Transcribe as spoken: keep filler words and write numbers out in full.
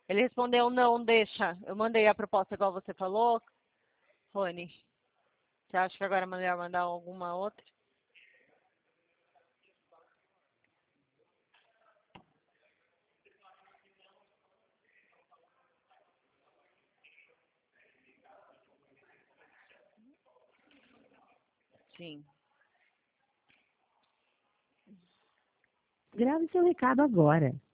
Ele respondeu, não, deixa. Eu mandei a proposta igual você falou, Rony. Você acha que agora é melhor mandar alguma outra? Sim. Grave seu recado agora.